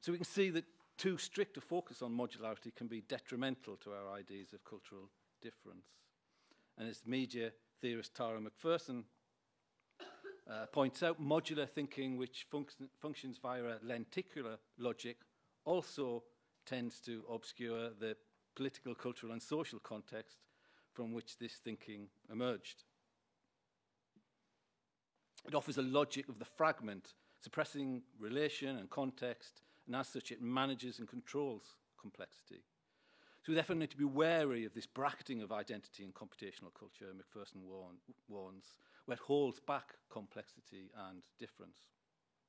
So we can see that too strict a focus on modularity can be detrimental to our ideas of cultural difference. And as media theorist Tara McPherson points out, modular thinking, which functions via a lenticular logic, also tends to obscure the political, cultural, and social context from which this thinking emerged. It offers a logic of the fragment, suppressing relation and context, and as such it manages and controls complexity. So we therefore need to be wary of this bracketing of identity in computational culture, McPherson warns, where it holds back complexity and difference.